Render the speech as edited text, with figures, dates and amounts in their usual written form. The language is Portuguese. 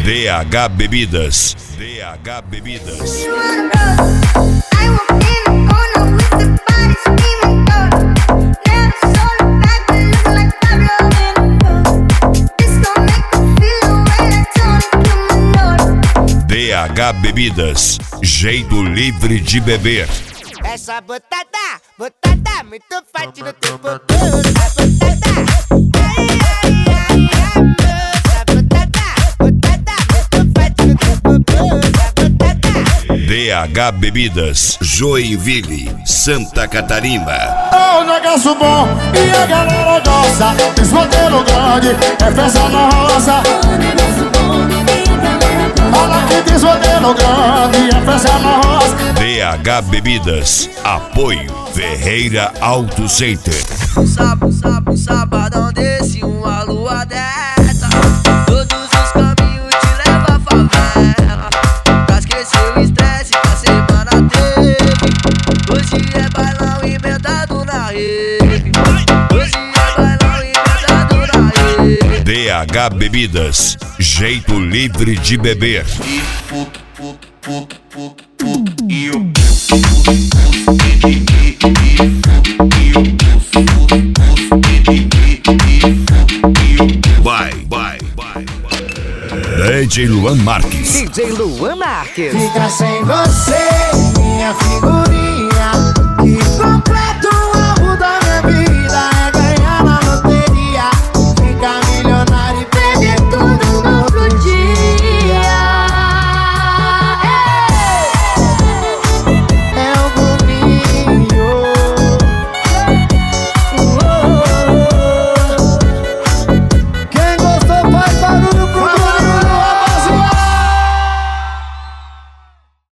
DH Bebidas. DH Bebidas. DH Bebidas, jeito livre de beber. Essa botada muito forte no teu popô. Essa botada muito forte no teu popô. DH Bebidas, Joinville, Santa Catarina. É o negócio bom e a galera gosta. Esse modelo grande é festa na roça. Fala que diz modelo grande é festa na roça. DH Bebidas, apoio Ferreira Auto Center. Sabadão desse, uma lua dessa. Todos os caminhos te levam à favela. Pra esquecer o estresse que a semana teve. Hoje é bailão emendado na rede. Hoje é bailão emendado na rede. DH Bebidas, jeito livre de beber. Vai. DJ Luan Marques. DJ Luan Marques. Fica sem você, minha figurinha.